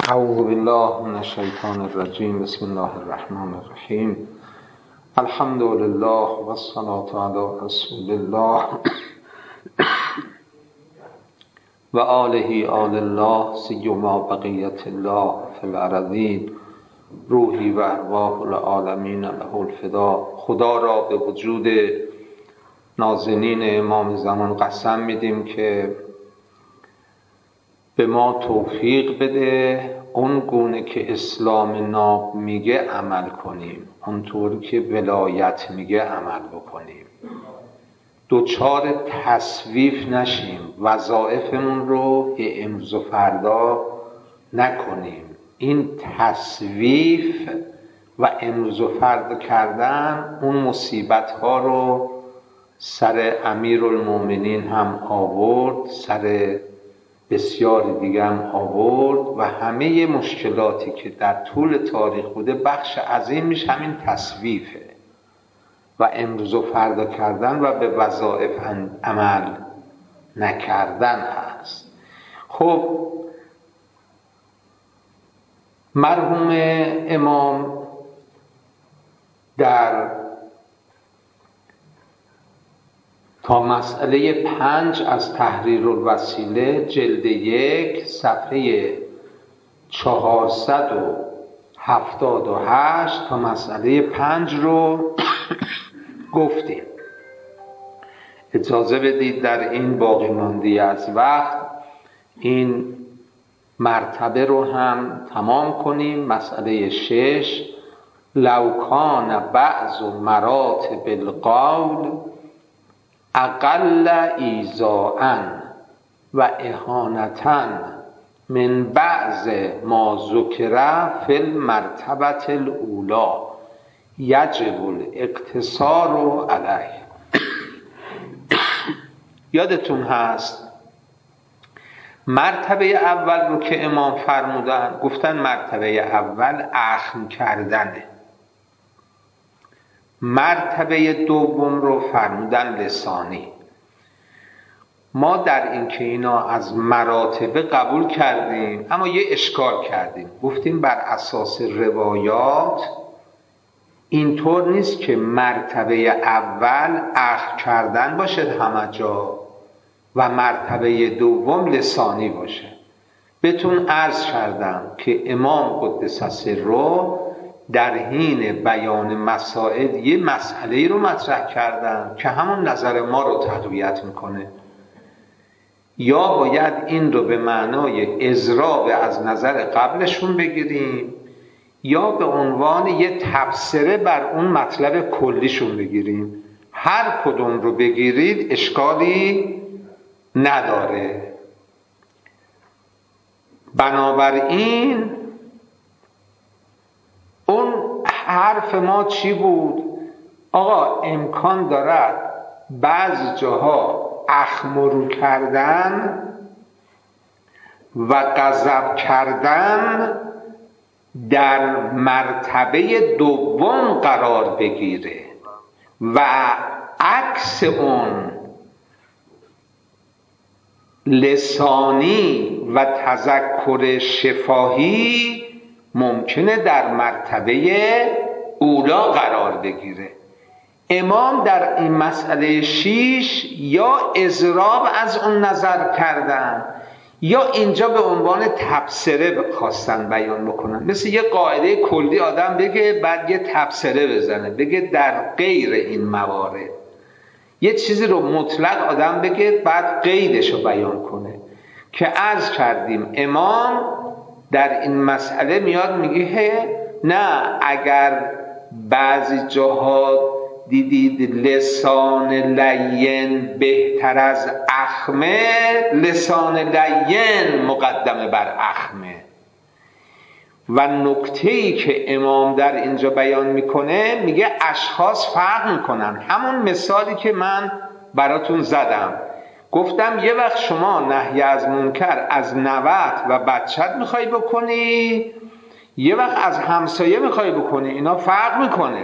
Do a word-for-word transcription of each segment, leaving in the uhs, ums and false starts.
اعوذ بالله من الشیطان الرجیم. بسم الله الرحمن الرحیم. الحمد لله و الصلاة علی رسول الله و آله آل الله سیما بقیت الله فی الارضین روحی و ارواح العالمین له الفدا. خدا را به وجود نازنین امام زمان قسم میدیم که به ما توفیق بده اون گونه که اسلام ناب میگه عمل کنیم، اونطور که ولایت میگه عمل بکنیم، دوچار تسویف نشیم، وظایفمون رو یه امروز و فردا نکنیم. این تسویف و امروز و فردا کردن اون مصیبت ها رو سر امیرالمومنین هم آورد، سر بسیار دیگه هم آورد و همه مشکلاتی که در طول تاریخ بوده بخش عظیمش همین تسویفه و امروز و فردا کردن و به وظایف عمل نکردن هست. خب مرحوم امام در تا مسئله پنج از تحریر الوسیله جلد یک صفحه چهارصد و هفتاد و هشت تا مسئله پنج رو گفتیم. اجازه بدید در این باقی مانده از وقت این مرتبه رو هم تمام کنیم. مسئله شش: لو کان بعض مراتب القول اقل ایذاء و اهانة من بعض ما ذکر فی المرتبة الاولی یجب الاقتصار علیه. یادتون هست مرتبه اول رو که امام فرمودن، گفتن مرتبه اول اخم کردنه، مرتبه دوم رو فرمودن لسانی. ما در این که اینا از مراتبه قبول کردیم، اما یه اشکال کردیم. گفتیم بر اساس روایات اینطور نیست که مرتبه اول اخم کردن باشه همه جا و مرتبه دوم لسانی باشه. بهتون عرض کردم که امام قدس سره در حین بیان مسائل یه مسئله رو مطرح کردن که همون نظر ما رو تقویت میکنه. یا باید این رو به معنای اضراب از نظر قبلشون بگیریم یا به عنوان یه تبصره بر اون مطلب کلیشون بگیریم. هر کدوم رو بگیرید اشکالی نداره. بنابراین اون حرف ما چی بود؟ آقا امکان دارد بعضی جاها اخمرو کردن و غضب کردن در مرتبه دوم قرار بگیره و عکس اون لسانی و تذکر شفاهی ممکنه در مرتبه اولا قرار بگیره. امام در این مسئله شیش یا اضراب از اون نظر کردن یا اینجا به عنوان تبصره خواستن بیان بکنن. مثل یه قاعده کلی آدم بگه بعد یه تبصره بزنه، بگه در غیر این موارد. یه چیزی رو مطلق آدم بگه بعد قیدش رو بیان کنه. که عرض کردیم امام در این مسئله میاد میگه نه، اگر بعضی جاها دیدید لسان لین بهتر از اخمه، لسان لین مقدمه بر اخمه. و نکته‌ای که امام در اینجا بیان میکنه میگه اشخاص فرق میکنن. همون مثالی که من براتون زدم، گفتم یه وقت شما نهی از منکر از نوت و بچت میخوای بکنی، یه وقت از همسایه میخوای بکنی، اینا فرق میکنه.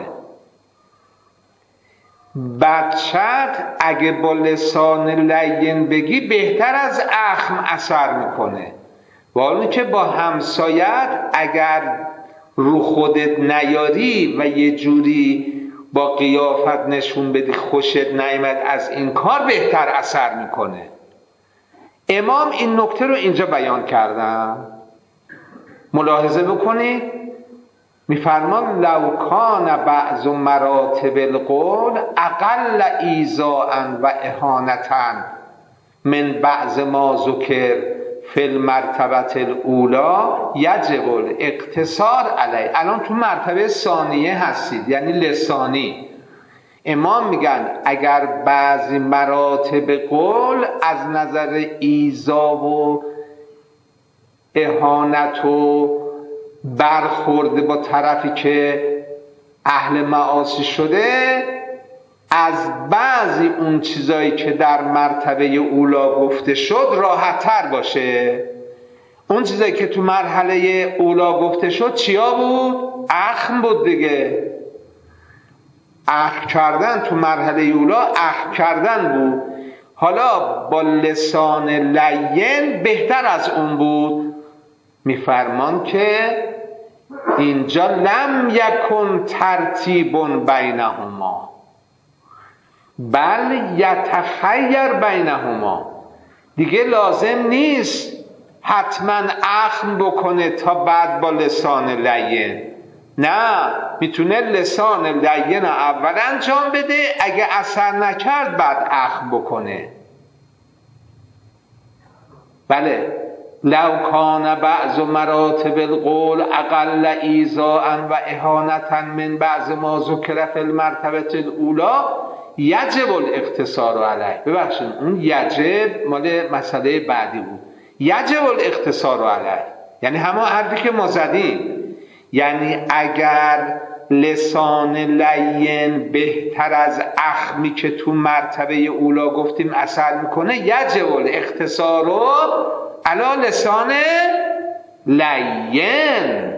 بچت اگه با لسان لین بگی بهتر از اخم اثر میکنه، و اون که با همسایت اگر رو خودت نیاری و یه جوری با قیافت نشون بدی خوشت نیامد از این کار، بهتر اثر میکنه. امام این نکته رو اینجا بیان کردن، ملاحظه بکنید. میفرمان لو کان بعض مراتب القول اقل ایذاء و اهانة من بعض ما ذکر فی المرتبه الاولی یجب الاقتصار علیه. الان تو مرتبه ثانیه هستید، یعنی لسانی. امام میگن اگر بعضی مراتب قول از نظر ایذا و اهانت و برخورده با طرفی که اهل معاصی شده، از بعضی اون چیزایی که در مرتبه اولا گفته شد راحت تر باشه. اون چیزایی که تو مرحله اولا گفته شد چیا بود؟ اخم بود دیگه. اخم کردن تو مرحله اولا اخم کردن بود. حالا با لسان لین بهتر از اون بود. میفرمان که اینجا لم یکن ترتیب بینهما بل یتخیر بینهما. دیگه لازم نیست حتما اخم بکنه تا بعد با لسان لین، نه، میتونه لسان لین اول انجام بده، اگه اثر نکرد بعد اخم بکنه. بله، لو کان بعض مراتب القول اقل ایذاء و اهانة من بعض ما ذکر فی المرتبه الاولی یجب الاقتصار علیه. ببخشید اون یجب مال مسئله بعدی بود. یجب الاقتصار علیه یعنی همه حرفی که ما زدیم، یعنی اگر لسان لین بهتر از اخمی که تو مرتبه اولا گفتیم اثر میکنه، یجب الاقتصار علی لسان لین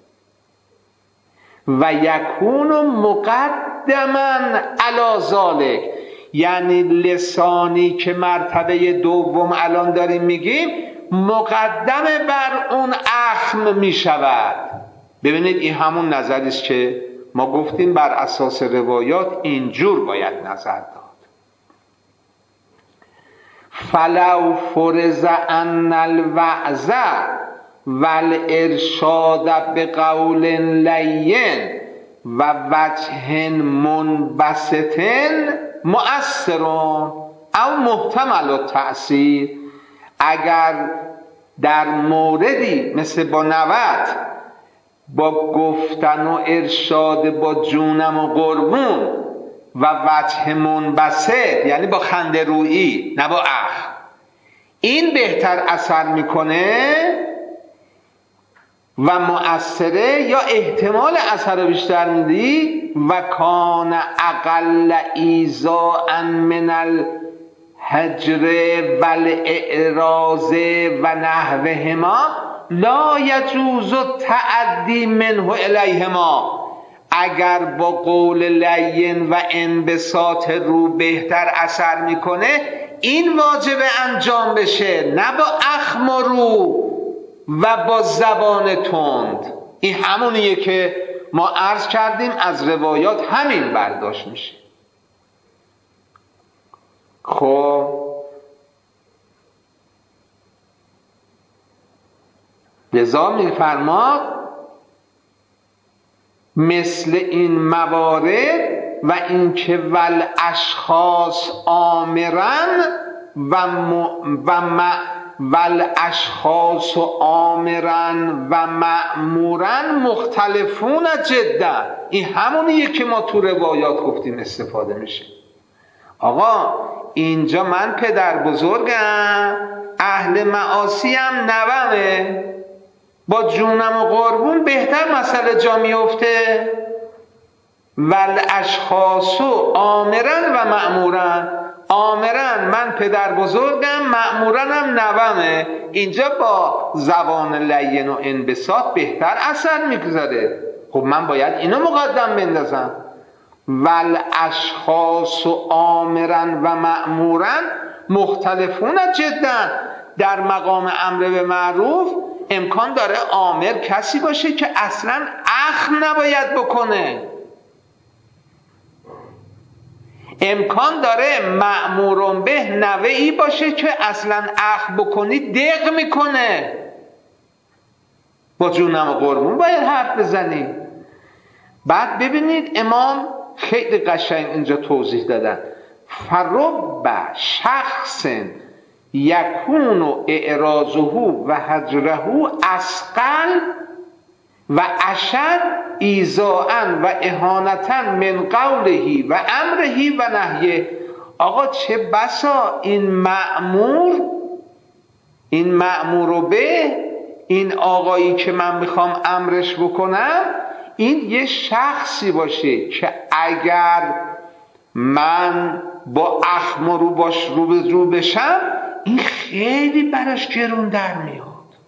و یکون مقدما علی ذالک. یعنی لسانی که مرتبه دوم الان داریم میگیم مقدم بر اون اخم میشود. ببینید این همون نظری است که ما گفتیم بر اساس روایات اینجور باید نظر داد. فلو فرض ان الوعظ والارشاد بقول لین و وجه منبسط مؤثر او محتمل التأثیر. اگر در موردی مثل با نوت با گفتن و ارشاد با جونم و قربون و وجه منبسط یعنی با خنده رویی نه با اخ، این بهتر اثر میکنه و مؤثره یا احتمال اثر رو بیشتر میدی. و کان اقل ایذاء من الهجر والاعراض و نحوهما لا یجوز التعدی منه الیهما. اگر با قول لین و انبساط رو بهتر اثر میکنه، این واجب انجام بشه، نه با اخم و رو و با زبان تند. این همونیه که ما عرض کردیم از روایات همین برداشت میشه. خب لذا میفرماد مثل این موارد و اینکه ول اشخاص آمرن و م... و م... ول اشخاص آمرن و مأمورن مختلفون جدا. این همونیه که ما تو روایات گفتیم استفاده میشه. آقا اینجا من پدر بزرگم، اهل معاصی هم نومه، با جونم و قربون بهتر مسئله جا میفته. ول اشخاص آمرن و مأمورن. آمرن من پدر بزرگم، مأمورن هم نومه. اینجا با زبان لین و انبساط بهتر اثر میگذاره. خب من باید اینو مقدم بندازم. ول اشخاص آمرن و مأمورن مختلفون جدا. در مقام امر به معروف امکان داره آمر کسی باشه که اصلا اخم نباید بکنه، امکان داره مأمور به نوعی باشه که اصلا اخم بکنی دق میکنه، با جونم قربون باید حرف بزنی. بعد ببینید امام خیلی قشنگ اینجا توضیح دادن، فرب شخص یکون اعراضه و هجره اسقل و اشد ایذاء و اهانتا من قوله و امره و نهیه. آقا چه بسا این مأمور، این مأمور به، این آقایی که من میخوام امرش بکنم، این یه شخصی باشه که اگر من با اخم رو باش رو به رو بشم این خیلی براش گرون در میاد،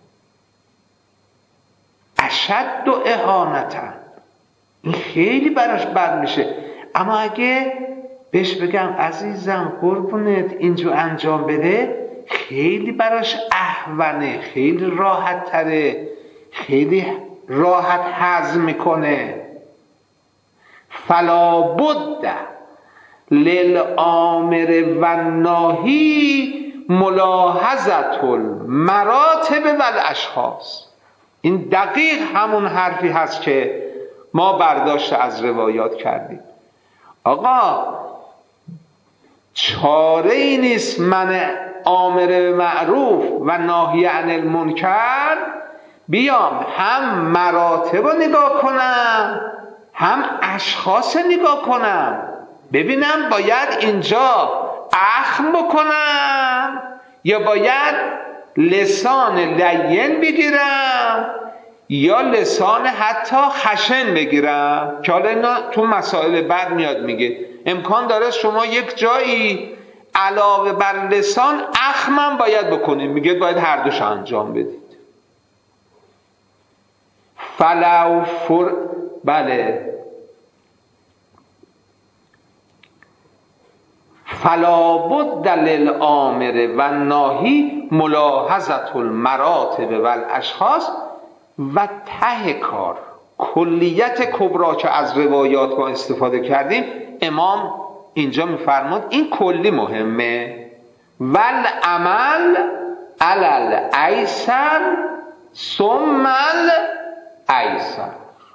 اشد و اهانتا، این خیلی براش بد میشه. اما اگه بهش بگم عزیزم قربونت اینجا انجام بده، خیلی براش اهونه، خیلی راحت تره، خیلی راحت هضم میکنه. فلا بد للآمر و ناهی ملاحظة المراتب و الاشخاص. این دقیق همون حرفی هست که ما برداشت از روایات کردیم. آقا چاره ای نیست من آمر به معروف و ناهی عن المنکر بیام هم مراتب رو نگاه کنم هم اشخاص نگاه کنم، ببینم باید اینجا اخم بکنم یا باید لسان لین بگیرم یا لسان حتی خشن بگیرم، که حالا اینا تو مسائل بعد میاد میگه امکان داره شما یک جایی علاوه بر لسان اخمم باید بکنید، میگه باید هر دوش انجام بدید. فلو فر بله فلا بد للآمر و ناهی ملاحظة المراتب و الاشخاص. و ته کار کلیت کبرا که از روایات ما استفاده کردیم، امام اینجا میفرماد این کلی مهمه، ول عمل علل ایسر ثم الایسر.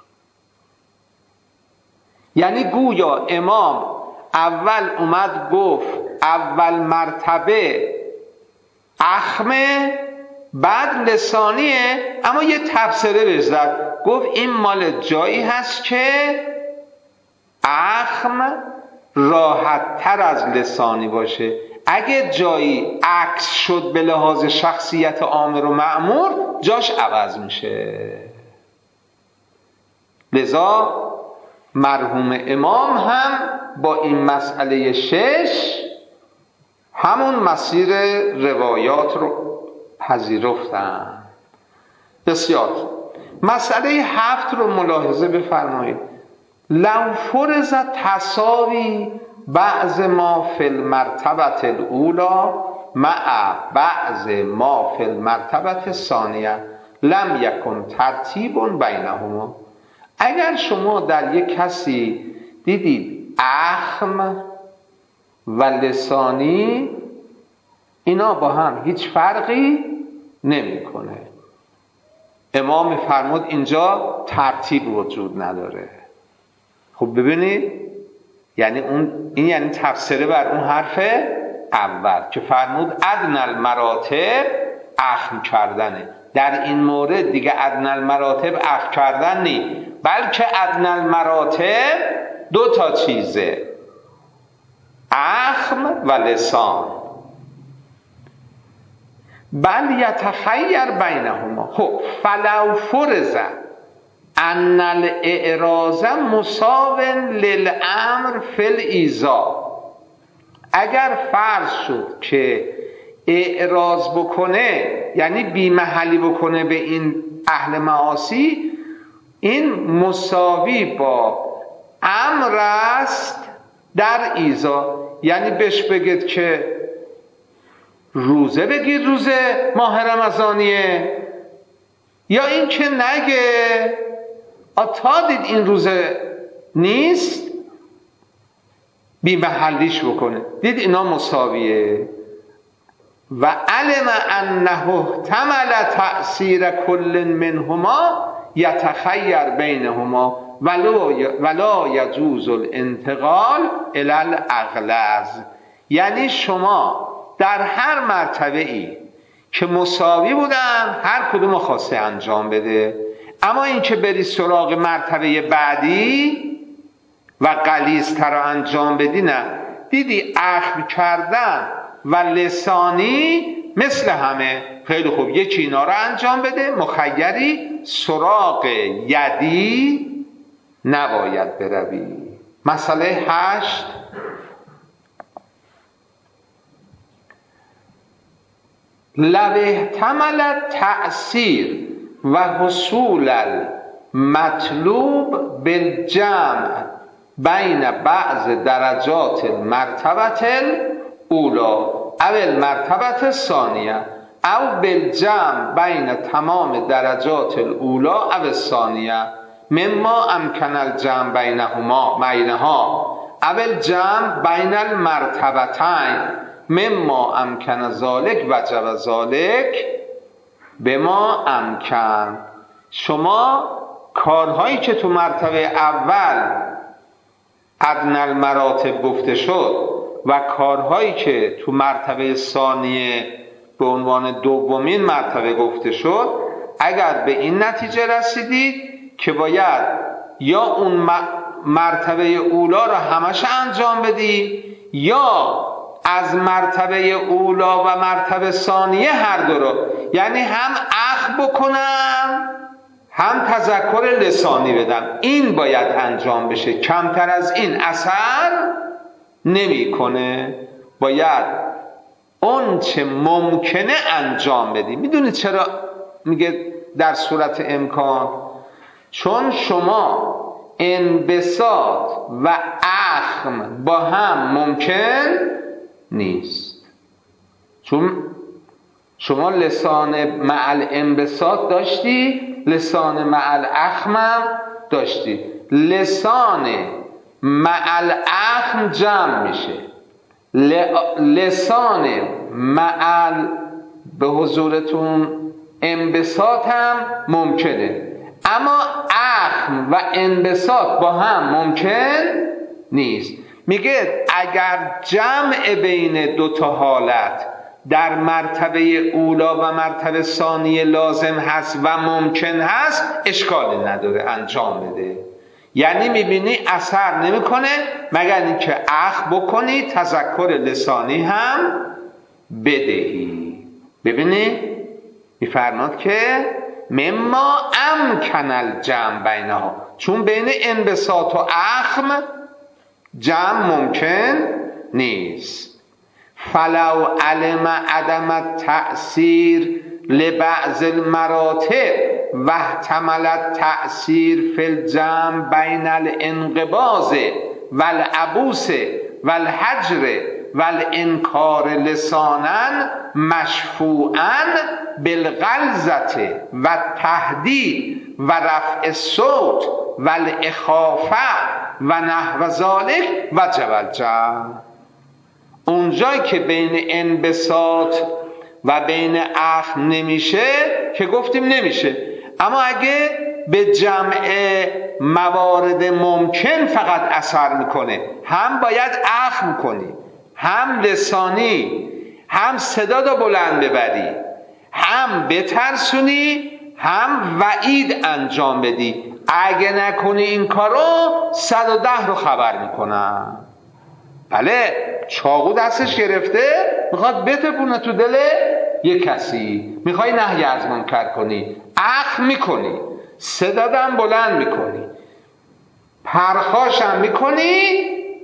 یعنی گویا امام اول اومد گفت اول مرتبه اخمه بعد لسانیه، اما یه تفسیره بهش زد، گفت این مال جایی هست که اخم راحت تر از لسانی باشه، اگه جایی عکس شد به لحاظ شخصیت آمر و مأمور جاش عوض میشه. لذا مرحوم امام هم با این مسئله شش همون مسیر روایات رو پذیرفتن. بسیار. مسئله هفت رو ملاحظه بفرمایید. لو فرض تساوی بعض ما فی المرتبه الاولی مع بعض ما فی المرتبه الثانیه لم یکن ترتیب بینهما. اگر شما در یک کسی دیدید اخم و لسانی اینا با هم هیچ فرقی نمیکنه، امام فرمود اینجا ترتیب وجود نداره. خب ببینید، یعنی اون این یعنی تفسیره بر اون حرف اول که فرمود ادنی المراتب اخم کردنه. در این مورد دیگه ادنی المراتب اخم کردن نی، بلکه ادنی المراتب دو تا چیزه، اخم و لسان. بل یتخیر بینهما. خب فلو فرض ان الاعراض مساو للامر فی الایذاء، اگر فرض شد که اعراض بکنه یعنی بی محلی بکنه به این اهل معاصی، این مساوی با امر است در ایذا. یعنی بهش بگید که روزه بگیر روزه ماه رمضانیه، یا این که نگه تا دید این روزه نیست بی محلیش بکنه، دید اینا مساویه. و علم انه احتمل تأثیر کل منهما یتخیر بینهما ولا یجوز الانتقال الی الاغلظ. یعنی شما در هر مرتبه ای که مساوی بودن هر کدوم خواسته انجام بده، اما این که بری سراغ مرتبه بعدی و غلیظتر رو انجام بدی نه. دیدی اخم کردن و لسانی مثل همه، خیلی خوب یکی اینا رو انجام بده، مخیری، سراغ یدی نباید بروی. مسئله هشت، لو احتمل تأثیر و حصول المطلوب بالجمع بین بعض درجات المرتبة الاولى او المرتبة الثانیه او بالجمع بین تمام درجات الاولى او الثانیه مما امکن الجمع بینهما بینها او الجمع بین المرتبتین مما امکن ذالک وجب ذالک بما امکن. شما کارهایی که تو مرتبه اول ادنی المراتب گفته شد و کارهایی که تو مرتبه ثانیه به عنوان دومین مرتبه گفته شد، اگر به این نتیجه رسیدید که باید یا اون مرتبه اولا رو همش انجام بدی یا از مرتبه اولا و مرتبه ثانیه هر دو رو، یعنی هم اخذ بکنم هم تذکر لسانی بدم، این باید انجام بشه. کمتر از این اثر نمیکنه. باید اون چه ممکنه انجام بدی. میدونید چرا میگه در صورت امکان؟ چون شما انبساط و اخم با هم ممکن نیست. چون شما لسان مع الانبساط داشتی، لسان مع الاخم داشتی. لسان مع الاخم جمع میشه، لسان مع به حضورتون انبساط هم ممکنه، اما اخم و انبساط با هم ممکن نیست. میگه اگر جمع بین دو تا حالت در مرتبه اولا و مرتبه ثانیه لازم هست و ممکن هست، اشکالی نداره انجام بده. یعنی میبینی اثر نمیکنه مگر اینکه اخ بکنی، تذکر لسانی هم بدهی. ببینی میفرماد که مما امکن الجمع بینها، چون بین انبساط و اخم جمع ممکن نیست. فلو علم عدم التأثیر لبعض المراتب و احتمل التأثیر فی الجمع بین الانقباض والعبوس والحجر والانکار لسانا مشفوعا بالغلظة والتهدید و رفع الصوت والاخافه و نحو ذلک وجب الجمع. اونجایی که بین انبساط و اخم نمیشه که گفتیم نمیشه، اما اگه به جمع موارد ممکن فقط اثر میکنه، هم باید اخم کنی، هم لسانی، هم صدا رو بلند ببری، هم بترسونی، هم وعید انجام بدی. اگه نکنی این کارو صد و ده رو خبر میکنم. بله، چاقو دستش گرفته میخواد بتپونه تو دل یک کسی، میخوای نهی از منکر کنی، اخم میکنی، صدادم بلند میکنی، پرخاشم میکنی،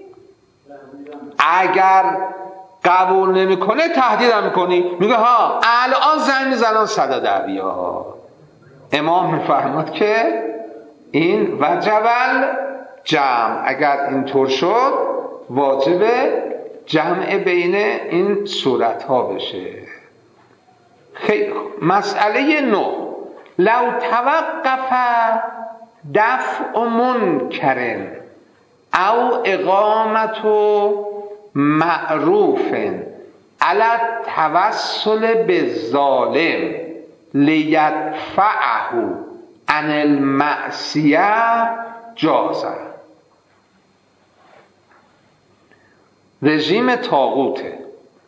اگر قبول نمیکنه تهدیدم میکنی، میگه ها الان زنگ میزنن صدا ده بیا. امام میفرماد که این وجب الجمع، اگر اینطور شد واجب جمع بین این صورت ها بشه. خیلی خوب. مسئله نو، لو توقف دفع منکر او اقامت معروف علی التوسل بالظالم لیدفعه عن المعصیه جازه. رژیم طاغوته.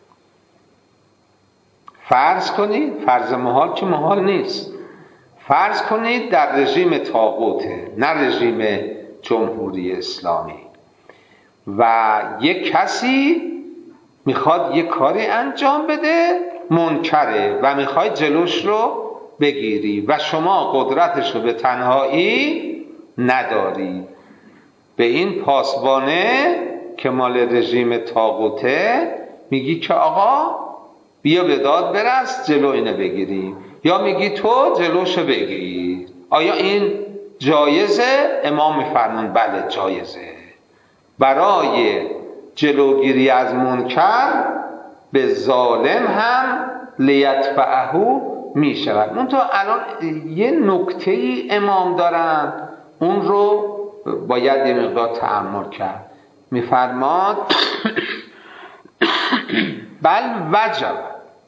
فرض کنید، فرض محال که محال نیست، فرض کنید در رژیم طاغوته، نه رژیم جمهوری اسلامی، و یک کسی میخواد یک کاری انجام بده منکره و میخواد جلوش رو بگیری و شما قدرتش رو به تنهایی نداری. به این پاسبانه که مال رژیم طاغوته میگی که آقا بیا به داد برس جلو اینو بگیری، یا میگی تو جلوشو بگیر. آیا این جایزه؟ امام میفرمون بله جایزه. برای جلوگیری از منکر به ظالم هم لیدفعه میشود. منتها الان یه نکته ای امام دارن، اون رو باید یه مقدار تأمل کرد. میفرماد بل وجب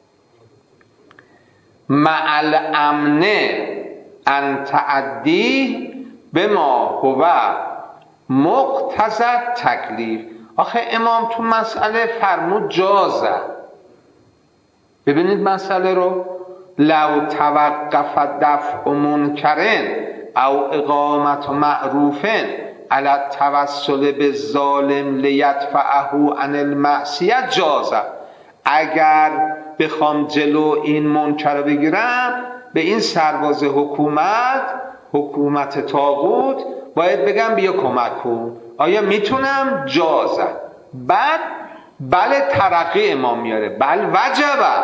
مع الامن ان تعدی بما هو مقتضی تکلیف. آخه امام تو مسئله فرمود جازه. ببینید مسئله رو، لو توقف دفع منکرن او اقامت معروفن علی التوسل بالظالم لیدفعه عن المعصیه جازه. اگر بخوام جلو این منکر رو بگیرم، به این سرباز حکومت، حکومت طاغوت باید بگم بیا کمک کن. آیا میتونم؟ جازه. بعد بله ترقی امام میاره، بل وجبه،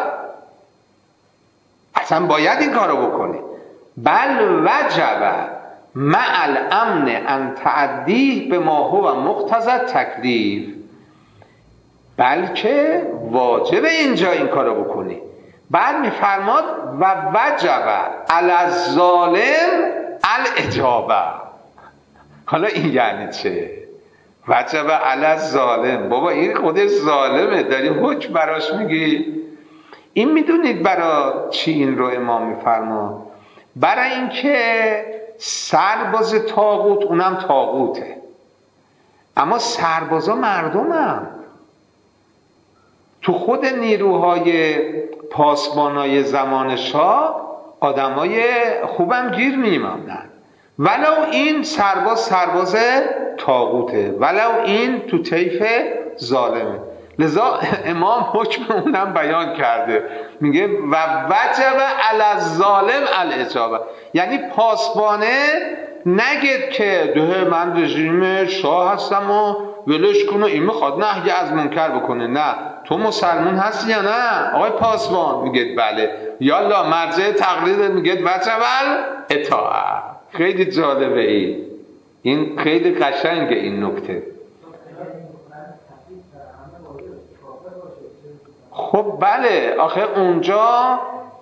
اصلا باید این کارو بکنی. بل وجبه مع الامن ان تعدی به ما هو مقتضی تکلیف. بلکه واجبه اینجا این کارو بکنی. بعد میفرماد و وجبه علی الظالم الاجابه. حالا این یعنی چه؟ وجبه علی الظالم، بابا این خودش ظالمه، داری حکم براش میگی. این میدونید برای چی این رو امام میفرماد؟ برای اینکه سرباز طاغوت اونم طاغوته، اما سربازا مردمم. تو خود نیروهای پاسبانای زمان شاه آدمای خوبم گیر میماندن، ولو این سرباز سرباز طاغوته، ولو این تو طیف ظالمه. لذا امام حکم اونم بیان کرده، میگه و وجب علی الظالم الاجابه. یعنی پاسبانه نگید که ده من رژیم شاه هستم و ولش کنه، این میخواد نهی از منکر بکنه. نه، تو مسلمون هستی یا نه آقای پاسبان؟ میگید بله. یالا مرجع تقلید میگید وجب الاطاعه. خیلی جالبه این این خیلی قشنگه این نکته. خب بله، آخه اونجا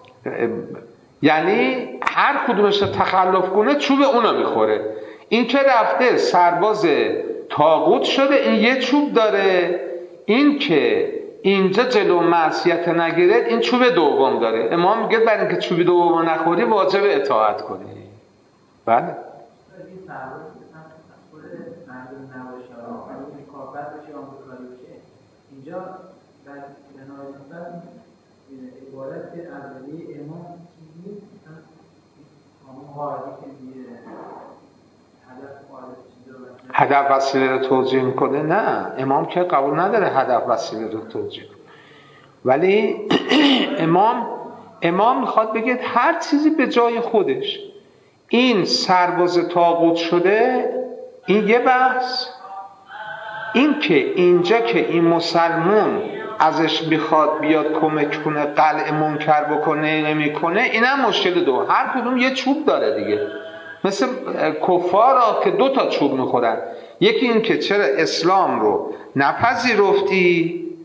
یعنی هر کدومش تخلف کنه چوب اونو میخوره. این که رفته سرباز طاغوت شده، این یه چوب داره. این که اینجا جلو معصیت نگیرد، این چوب دوم داره. امام میگه برای اینکه چوب دوم نخوری واجب اطاعت کنی. بله اینجا در نهایت عبارت اولیه امام چیزی نیست، همون حالی که میگه هدف وسیله رو توجیه میکنه. نه، امام که قبول نداره هدف وسیله رو توجیه کنه، ولی امام امام میخواد بگه هر چیزی به جای خودش. این سرباز طاغوت شده، این یه بحث. این که اینجا که این مسلمون ازش میخواد بیاد کمک کنه قلع منکر بکنه نمیکنه، اینم مشکل دو. هر کدوم یه چوب داره دیگه، مثل کفارا که دو تا چوب میخورن. یکی این که چرا اسلام رو نپذیرفتی،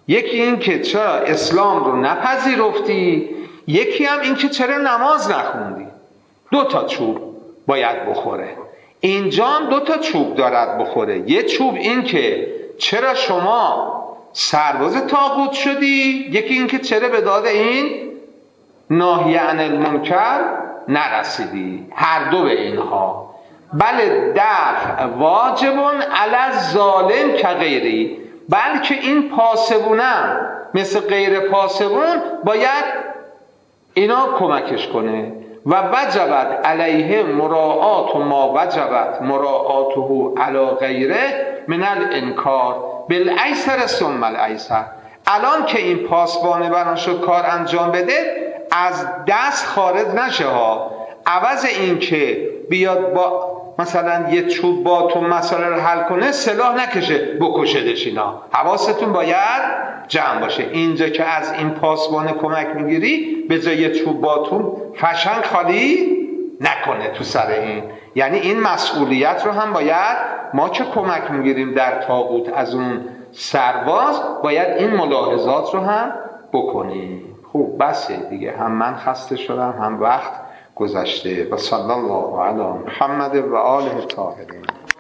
یکی این که چرا اسلام رو نپذیرفتی، یکی هم این که چرا نماز نخوندی. دو تا چوب باید بخوره. اینجا هم دو تا چوب دارد بخوره. یه چوب این که چرا شما سرباز طاغوت شدی، یکی این که چرا به داد این ناهی عن المنکر نرسیدی. هر دو به اینها. بله دفع واجبون علی الظالم که غیری، بلکه این پاسبونم مثل غیر پاسبون باید اینا کمکش کنه. و وجبت علیه مراعات و ما وجبت مراعاته علی غیره من الانکار بالایسر ثم الایسر. الان که این پاسبانه بناشو کار انجام بده از دست خارج نشه ها، عوض این که بیاد با مثلا یه چوب با تو مسئله رو حل کنه سلاح نکشه بکشدش. اینا حواستون باید جمع باشه. اینجا که از این پاسبانه کمک میگیری به جای یه چوب باتون فشنگ خالی نکنه تو سر این. یعنی این مسئولیت رو هم باید ما که کمک میگیریم در طاغوت از اون سرباز باید این ملاحظات رو هم بکنیم. خوب بسه دیگه، هم من خسته شدم هم وقت گذشته. و صلی الله علی محمد و آله الطاهرین.